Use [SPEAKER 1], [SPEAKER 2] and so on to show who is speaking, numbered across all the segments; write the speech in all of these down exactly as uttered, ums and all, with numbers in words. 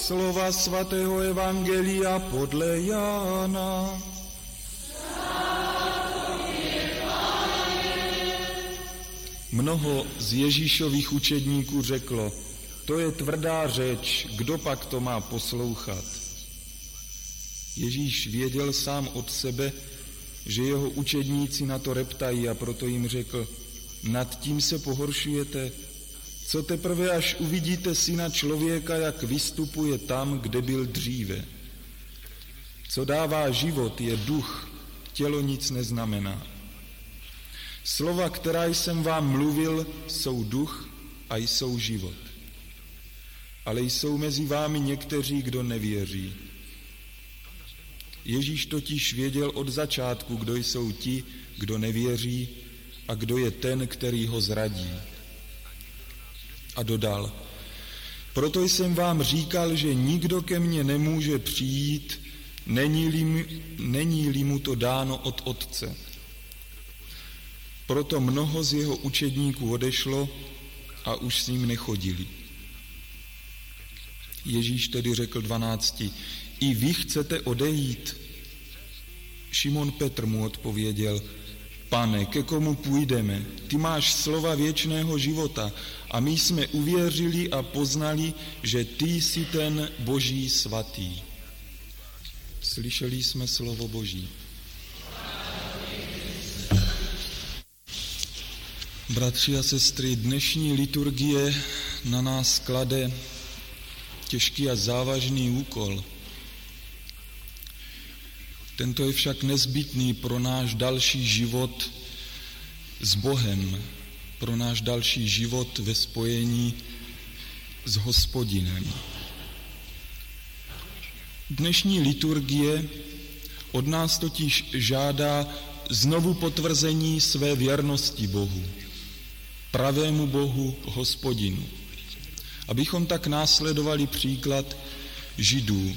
[SPEAKER 1] Slova svatého evangelia podle Jána. Mnoho z Ježíšových učedníků řeklo, to je tvrdá řeč, kdo pak to má poslouchat? Ježíš věděl sám od sebe, že jeho učedníci na to reptají, a proto jim řekl, nad tím se pohoršujete, co teprve až uvidíte Syna člověka, jak vystupuje tam, kde byl dříve. Co dává život, je duch, tělo nic neznamená. Slova, která jsem vám mluvil, jsou duch a jsou život. Ale jsou mezi vámi někteří, kdo nevěří. Ježíš totiž věděl od začátku, kdo jsou ti, kdo nevěří a kdo je ten, který ho zradí. A dodal, proto jsem vám říkal, že nikdo ke mně nemůže přijít, není-li, není-li mu to dáno od Otce. Proto mnoho z jeho učedníků odešlo a už s ním nechodili. Ježíš tedy řekl dvanácti, i vy chcete odejít? Šimon Petr mu odpověděl, Pane, ke komu půjdeme? Ty máš slova věčného života a my jsme uvěřili a poznali, že ty jsi ten Boží svatý. Slyšeli jsme slovo Boží. Bratři a sestry, dnešní liturgie na nás klade těžký a závažný úkol. Tento je však nezbytný pro náš další život s Bohem, pro náš další život ve spojení s Hospodinem. Dnešní liturgie od nás totiž žádá znovu potvrzení své věrnosti Bohu, pravému Bohu, Hospodinu. Abychom tak následovali příklad Židů.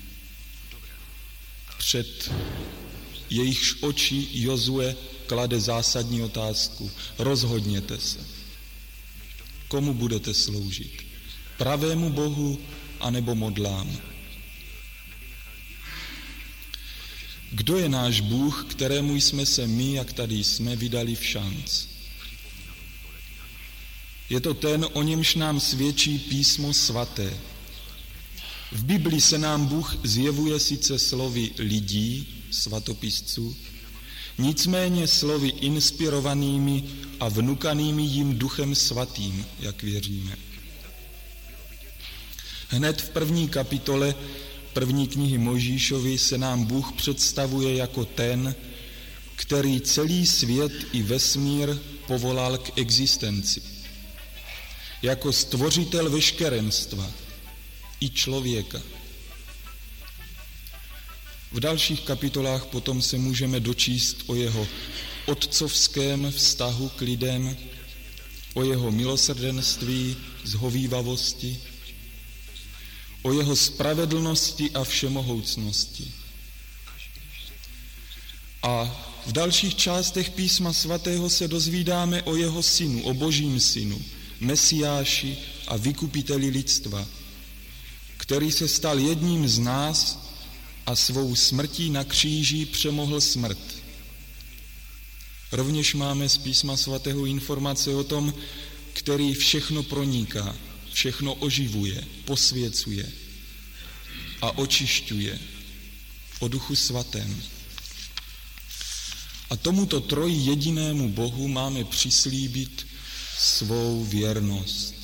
[SPEAKER 1] Před jejichž oči Jozue klade zásadní otázku. Rozhodněte se. Komu budete sloužit? Pravému Bohu anebo modlám? Kdo je náš Bůh, kterému jsme se my, jak tady jsme, vydali v šanc? Je to ten, o němž nám svědčí písmo svaté. V Biblii se nám Bůh zjevuje sice slovy lidí, svatopisců, nicméně slovy inspirovanými a vnukanými jim Duchem svatým, jak věříme. Hned v první kapitole první knihy Mojžíšovy se nám Bůh představuje jako ten, který celý svět i vesmír povolal k existenci. Jako stvořitel veškerenstva i člověka. V dalších kapitolách potom se můžeme dočíst o jeho otcovském vztahu k lidem, o jeho milosrdenství, zhovívavosti, o jeho spravedlnosti a všemohoucnosti. A v dalších částech písma svatého se dozvídáme o jeho synu, o Božím synu, Mesiáši a vykupiteli lidstva, který se stal jedním z nás a svou smrtí na kříži přemohl smrt. Rovněž máme z písma svatého informace o tom, který všechno proniká, všechno oživuje, posvěcuje a očišťuje o Duchu svatém. A tomuto troji jedinému Bohu máme přislíbit svou věrnost.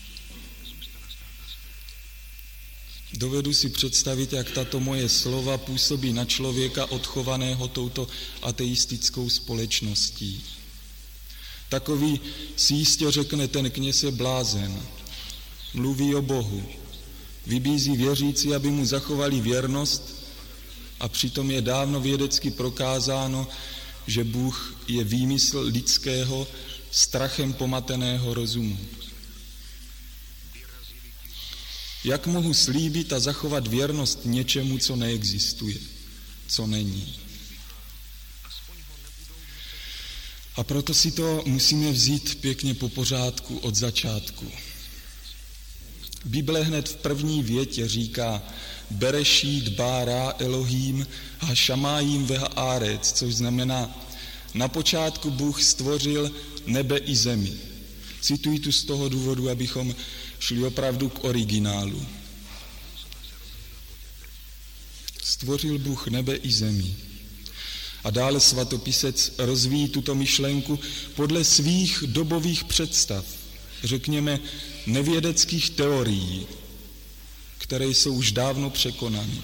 [SPEAKER 1] Dovedu si představit, jak tato moje slova působí na člověka odchovaného touto ateistickou společností. Takový si jistě řekne, ten kněz je blázen, mluví o Bohu, vybízí věřící, aby mu zachovali věrnost, a přitom je dávno vědecky prokázáno, že Bůh je výmysl lidského, strachem pomateného rozumu. Jak mohu slíbit a zachovat věrnost něčemu, co neexistuje, co není? A proto si to musíme vzít pěkně po pořádku od začátku. Bible hned v první větě říká Berešít bára Elohim ha šamájím veha árec, což znamená na počátku Bůh stvořil nebe i zemi. Cituji tu z toho důvodu, abychom šli opravdu k originálu. Stvořil Bůh nebe i zemi. A dále svatopisec rozvíjí tuto myšlenku podle svých dobových představ, řekněme nevědeckých teorií, které jsou už dávno překonány.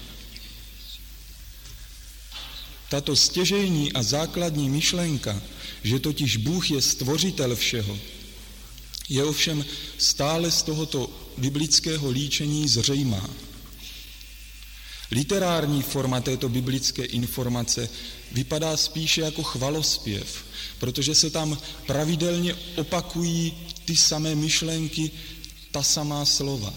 [SPEAKER 1] Tato stěžejní a základní myšlenka, že totiž Bůh je stvořitel všeho, je ovšem stále z tohoto biblického líčení zřejmá. Literární forma této biblické informace vypadá spíše jako chvalospěv, protože se tam pravidelně opakují ty samé myšlenky, ta samá slova.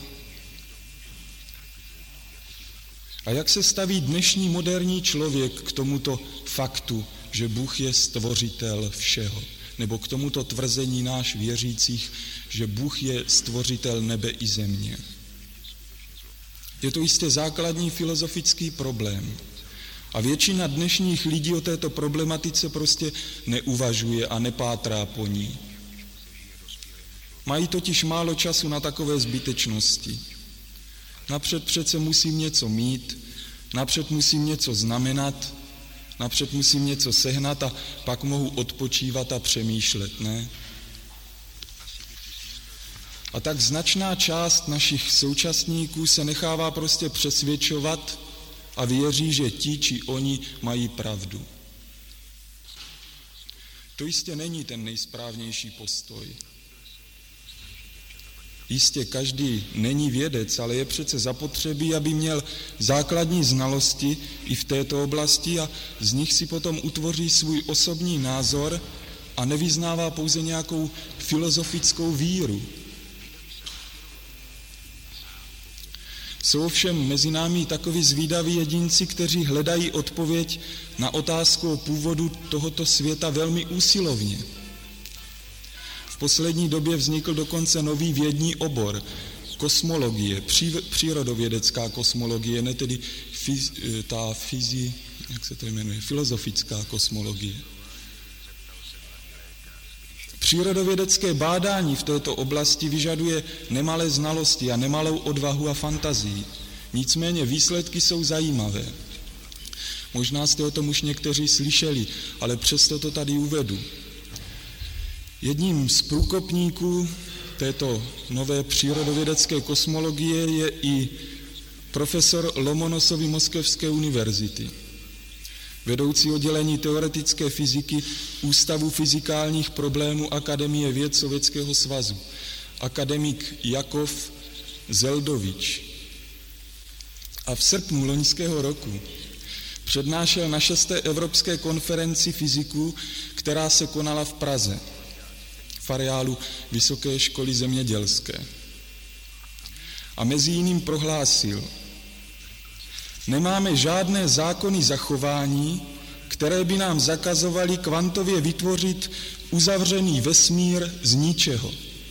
[SPEAKER 1] A jak se staví dnešní moderní člověk k tomuto faktu, že Bůh je stvořitel všeho? Nebo k tomuto tvrzení náš věřících, že Bůh je stvořitel nebe i země? Je to jistě základní filozofický problém. A většina dnešních lidí o této problematice prostě neuvažuje a nepátrá po ní. Mají totiž málo času na takové zbytečnosti. Napřed přece musím něco mít, napřed musím něco znamenat, napřed musím něco sehnat a pak mohu odpočívat a přemýšlet, ne? A tak značná část našich současníků se nechává prostě přesvědčovat a věří, že ti či oni mají pravdu. To jistě není ten nejsprávnější postoj. Jistě každý není vědec, ale je přece zapotřebí, aby měl základní znalosti i v této oblasti a z nich si potom utvoří svůj osobní názor a nevyznává pouze nějakou filozofickou víru. Jsou ovšem mezi námi takoví zvídaví jedinci, kteří hledají odpověď na otázku o původu tohoto světa velmi úsilovně. V poslední době vznikl dokonce nový vědní obor, kosmologie, přírodovědecká kosmologie, ne tedy fiz, ta fizi, jak se to jmenuje, filozofická kosmologie. Přírodovědecké bádání v této oblasti vyžaduje nemalé znalosti a nemalou odvahu a fantazii. Nicméně výsledky jsou zajímavé. Možná jste o tom už někteří slyšeli, ale přesto to tady uvedu. Jedním z průkopníků této nové přírodovědecké kosmologie je i profesor Lomonosovy Moskevské univerzity, vedoucí oddělení teoretické fyziky Ústavu fyzikálních problémů Akademie věd Sovětského svazu, akademik Jakov Zeldovič. A v srpnu loňského roku přednášel na šesté Evropské konferenci fyziků, která se konala v Praze, v areálu Vysoké školy zemědělské. A mezi jiným prohlásil: nemáme žádné zákony zachování, které by nám zakazovaly kvantově vytvořit uzavřený vesmír z ničeho.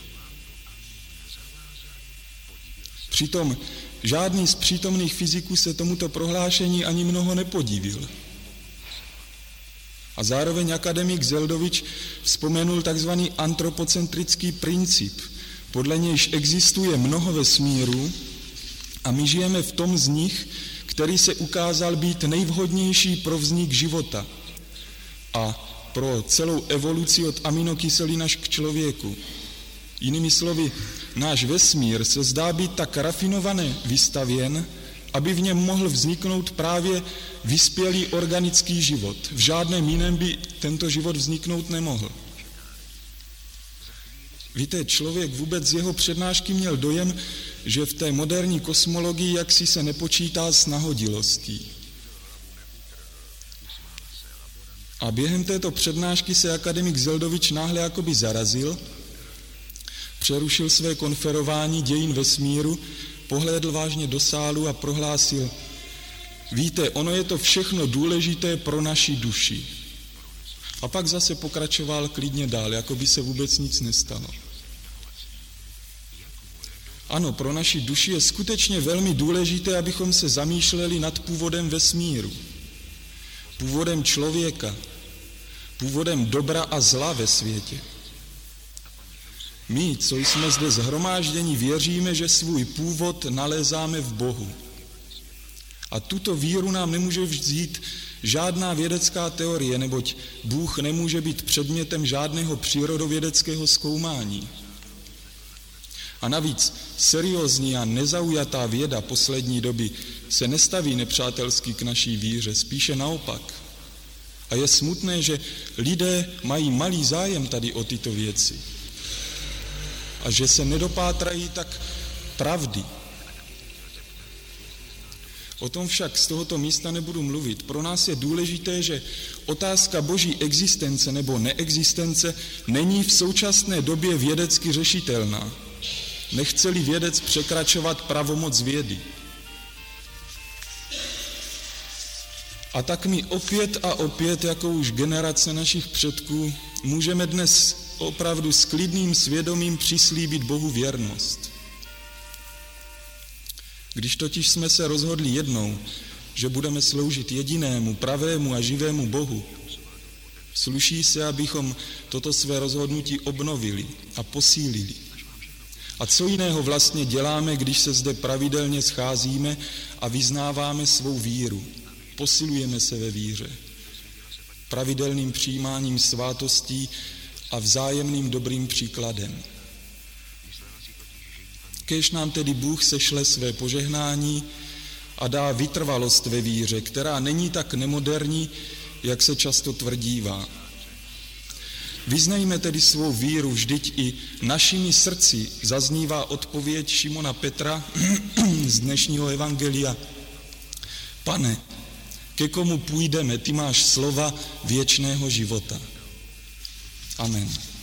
[SPEAKER 1] Přitom žádný z přítomných fyziků se tomuto prohlášení ani mnoho nepodivil. A zároveň akademik Zeldovič vzpomenul takzvaný antropocentrický princip, podle nějž existuje mnoho vesmírů a my žijeme v tom z nich, který se ukázal být nejvhodnější pro vznik života a pro celou evoluci od aminokyselin až k člověku. Jinými slovy, náš vesmír se zdá být tak rafinovaně vystavěn, aby v něm mohl vzniknout právě vyspělý organický život. V žádném jiném by tento život vzniknout nemohl. Víte, člověk vůbec z jeho přednášky měl dojem, že v té moderní kosmologii jaksi se nepočítá s nahodilostí. A během této přednášky se akademik Zeldovič náhle jakoby zarazil, přerušil své konferování dějin vesmíru, pohlédl vážně do sálu a prohlásil: víte, ono je to všechno důležité pro naši duši. A pak zase pokračoval klidně dál, jako by se vůbec nic nestalo. Ano, pro naši duši je skutečně velmi důležité, abychom se zamýšleli nad původem vesmíru, původem člověka, původem dobra a zla ve světě. My, co jsme zde shromážděni, věříme, že svůj původ nalézáme v Bohu. A tuto víru nám nemůže vzít žádná vědecká teorie, neboť Bůh nemůže být předmětem žádného přírodovědeckého zkoumání. A navíc seriózní a nezaujatá věda poslední doby se nestaví nepřátelsky k naší víře, spíše naopak. A je smutné, že lidé mají malý zájem tady o tyto věci a že se nedopátrají tak pravdy. O tom však z tohoto místa nebudu mluvit. Pro nás je důležité, že otázka boží existence nebo neexistence není v současné době vědecky řešitelná. Nechce-li vědec překračovat pravomoc vědy. A tak my opět a opět, jako už generace našich předků, můžeme dnes opravdu s klidným svědomím přislíbit Bohu věrnost. Když totiž jsme se rozhodli jednou, že budeme sloužit jedinému, pravému a živému Bohu, sluší se, abychom toto své rozhodnutí obnovili a posílili. A co jiného vlastně děláme, když se zde pravidelně scházíme a vyznáváme svou víru? Posilujeme se ve víře. Pravidelným přijímáním svátostí a vzájemným dobrým příkladem. Kéž nám tedy Bůh sešle své požehnání a dá vytrvalost ve víře, která není tak nemoderní, jak se často tvrdívá. Vyznejme tedy svou víru, vždyť i našimi srdci zaznívá odpověď Šimona Petra z dnešního evangelia. Pane, ke komu půjdeme, ty máš slova věčného života. Amen.